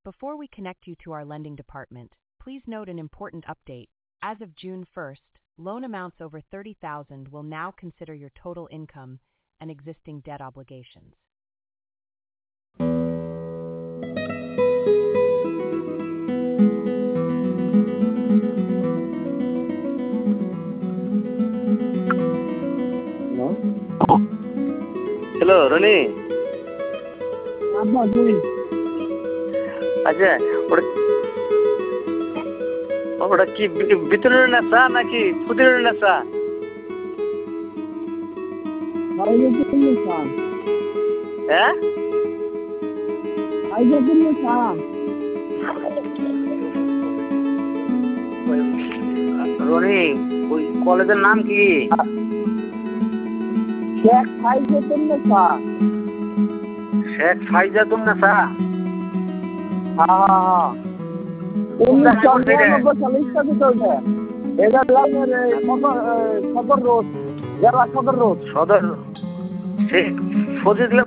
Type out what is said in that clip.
Before we connect you to our lending department, please note an important update. As of June 1st, loan amounts over $30,000 will now consider your total income and existing debt obligations. Hello Roni. আচ্ছা, ওটা কি বিতরণের নেশা নাকি ক্ষুদিরের নেশা? হ্যাঁ, রনি ওই কলেজের নাম কি? শেখ ফাইজাতুন্নেসা। শেখ ফাইজাতুন্নেসা। সদর রোড, জেলা সদর রোড। সদর শেখ ফজিল